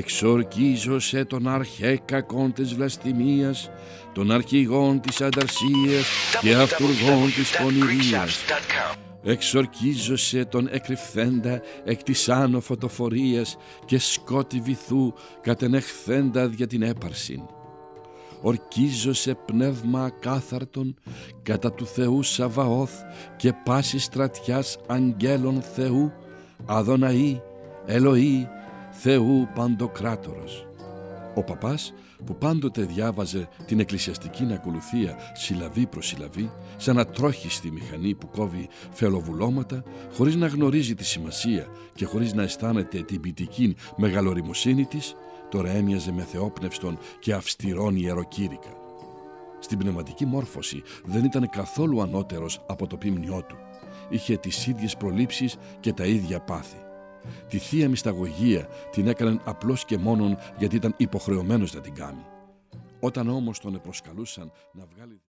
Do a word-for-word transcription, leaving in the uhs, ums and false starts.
Εξορκίζωσε τον αρχέ κακόν της βλαστημίας, των αρχηγών της ανταρσίας και αυτουργών της πονηρίας. Εξορκίζωσε τον εκρυφθέντα εκ της άνω φωτοφορίας και σκότη βυθού κατενεχθέντα δια την έπαρσιν. Ορκίζωσε πνεύμα ακάθαρτον κατά του Θεού Σαβαώθ και πάση στρατιάς αγγέλων Θεού, Αδωναή, Ελοή, Θεού Παντοκράτορος. Ο παπάς, που πάντοτε διάβαζε την εκκλησιαστική ακολουθία συλλαβή προς συλλαβή, σαν ατρόχιστη μηχανή που κόβει φελοβουλώματα, χωρίς να γνωρίζει τη σημασία και χωρίς να αισθάνεται την ποιητική μεγαλοριμοσύνη της, τώρα έμοιαζε με θεόπνευστον και αυστηρόν ιεροκήρυκα. Στην πνευματική μόρφωση δεν ήταν καθόλου ανώτερος από το πίμνιό του. Είχε τις ίδιες προλήψεις και τα ίδια πάθη. Τη θεία μυσταγωγία την έκαναν απλώς και μόνον γιατί ήταν υποχρεωμένος να την κάνει. Όταν όμως τον προσκαλούσαν να βγάλει...